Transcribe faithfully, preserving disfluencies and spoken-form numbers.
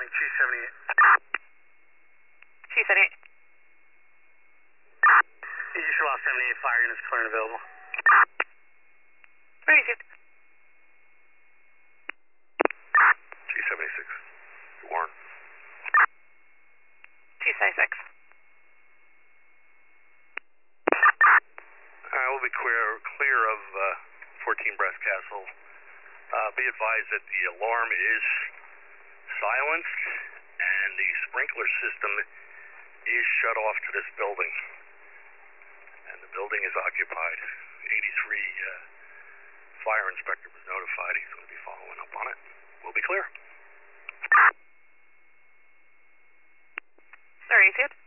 responding, two seventy-eight. two seventy-eight. You just lost seventy-eight, fire units clear and available. Received. two seventy-six. Warren. two seventy-six. Uh, we'll be clear, clear of uh, fourteen Brass Castle. Uh, be advised that the alarm is silenced and the sprinkler system is shut off to this building. And the building is occupied. eighty-three uh, fire inspector was notified. He's going to be following up on it. We'll be clear. Sorry, is it?